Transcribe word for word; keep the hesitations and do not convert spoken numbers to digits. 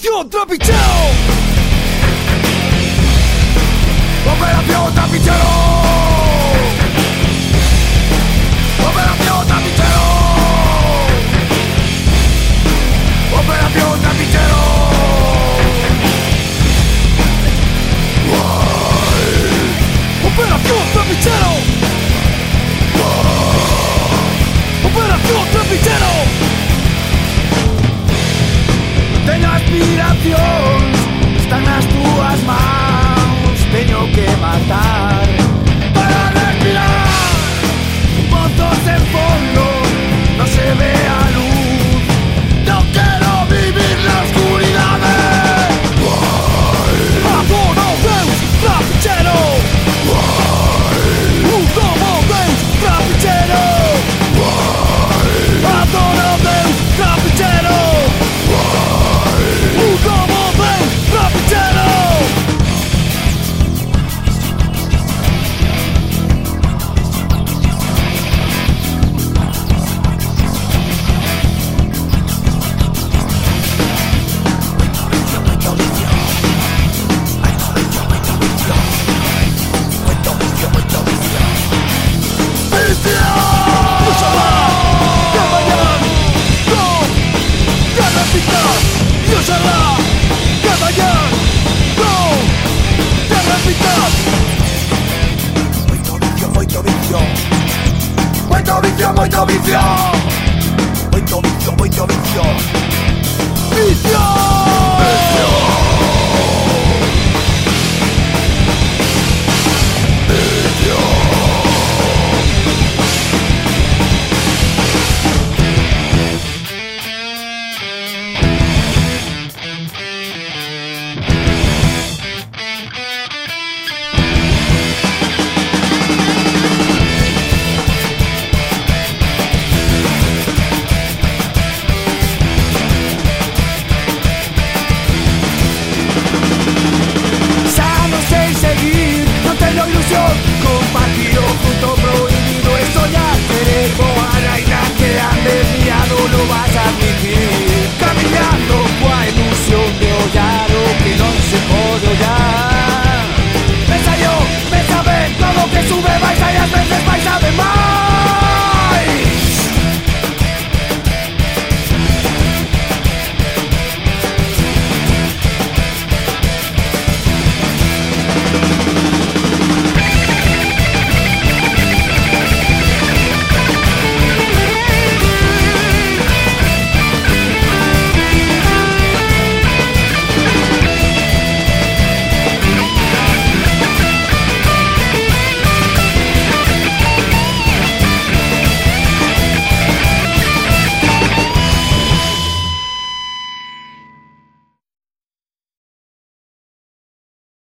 Operación Trapicheo. Operación Trapichero. Operación Trapichero. Operación Trapichero. Operación Trapichero. Operación Trapichero. Teño aspiración, están nas túas mans. Teño que matar para respirar. Pozos en fondo, no se ve a luz. No quiero vivir la oscuridad. Adoro Deus Trapichero. Adoro Deus Trapichero. Adoro Deus Trapichero. Adoro Deus Trapichero. Moito vicio, moito vicio. Moito vicio, moito vicio. Vicio.